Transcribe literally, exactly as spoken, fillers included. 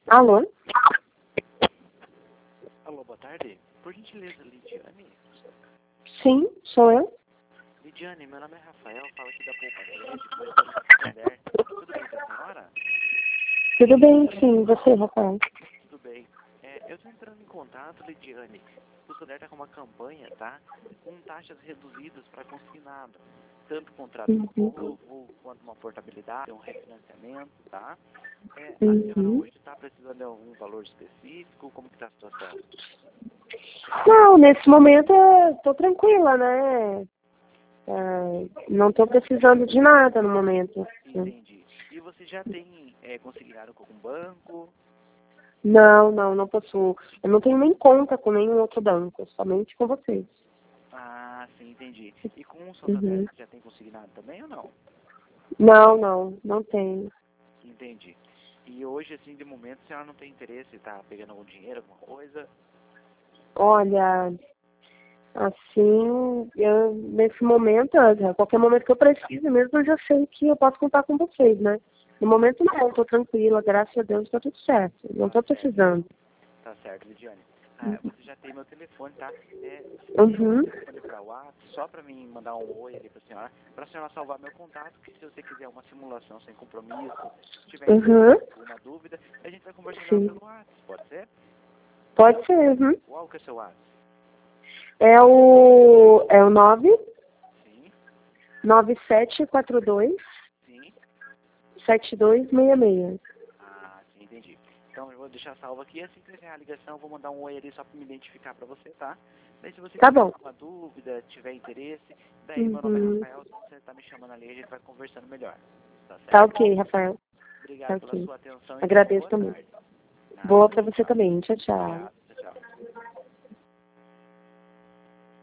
Alô? Alô, boa tarde. Por gentileza, Lidiane. Sim, sou eu. Lidiane, meu nome é Rafael, falo aqui da Poupa Crédito, corretora do Santander. Tudo bem com a senhora? Tudo bem, sim. Você, Rafael? Tudo bem. É, eu estou entrando em contato, Lidiane. O Santander está com uma campanha, tá? Com taxas reduzidas para consignado. Tanto contrato Uhum. novo, quanto uma portabilidade, um refinanciamento, tá? É, a senhora Uhum. hoje está precisando de algum valor específico? Como que está a situação? Não, nesse momento eu tô tranquila, né? É, não tô precisando de nada no momento. Entendi. E você já tem é, consignado com algum banco? Não, não, não possuo. Eu não tenho nem conta com nenhum outro banco, somente com vocês. Ah, sim, entendi. E com o Santander Uhum. você já tem consignado também ou não? Não, não, não tenho. Entendi. E hoje, assim, de momento, a senhora não tem interesse em estar pegando algum dinheiro, alguma coisa? Olha, assim, eu, nesse momento, a qualquer momento que eu precise mesmo, eu já sei que eu posso contar com vocês, né? No momento não, eu tô tranquila, graças a Deus tá tudo certo. Não tô precisando. Tá certo, Lidiane. Ah, você já tem meu telefone, tá? É, você tem meu Uhum. telefone para o WhatsApp, só para mim mandar um oi ali para a senhora, para a senhora salvar meu contato, que se você quiser uma simulação sem compromisso, se tiver Uhum. alguma dúvida, a gente vai conversando lá Sim. pelo WhatsApp, pode ser? Pode ser, uhum. Qual que é o seu WhatsApp? É o, é o nove Sim, nove sete quatro dois sim. sete dois seis seis. Ah, sim, entendi. Então eu vou deixar salvo aqui, assim que encerrar a ligação, eu vou mandar um oi ali só para me identificar para você, tá? Daí se você Tá tiver bom. alguma dúvida, tiver interesse, daí meu nome é Uhum. Rafael, se você tá me chamando ali, a gente vai conversando melhor. Tá Tá certo? ok, Rafael. Tá Obrigado pela ok. sua atenção e tenha uma Agradeço boa também. tarde. Nada, Boa tchau, pra você tchau. também. Tchau, tchau. Obrigado.